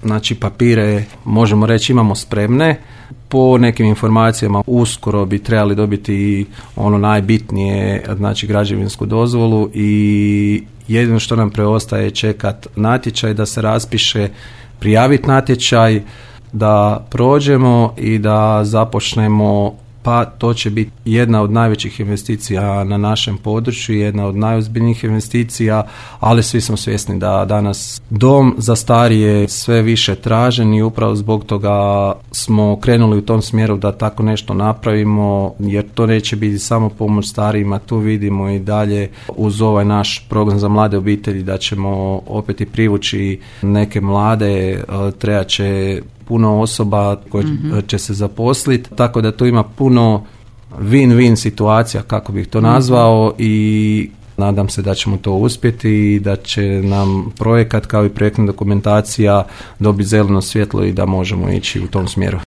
znači papire možemo reći imamo spremne. Po nekim informacijama uskoro bi trebali dobiti ono najbitnije, znači građevinsku dozvolu, i jedino što nam preostaje čekat natječaj da se raspiše, prijaviti natječaj, da prođemo i da započnemo. Pa to će biti jedna od najvećih investicija na našem području, jedna od najozbiljnijih investicija, ali svi smo svjesni da danas dom za starije sve više tražen i upravo zbog toga smo krenuli u tom smjeru da tako nešto napravimo, jer to neće biti samo pomoć starijima, tu vidimo i dalje uz ovaj naš program za mlade obitelji da ćemo opet i privući neke mlade, trebat će puno osoba koje će se zaposliti, tako da tu ima puno win-win situacija, kako bih to nazvao, i nadam se da ćemo to uspjeti i da će nam projekat kao i projektna dokumentacija dobiti zeleno svjetlo i da možemo ići u tom smjeru.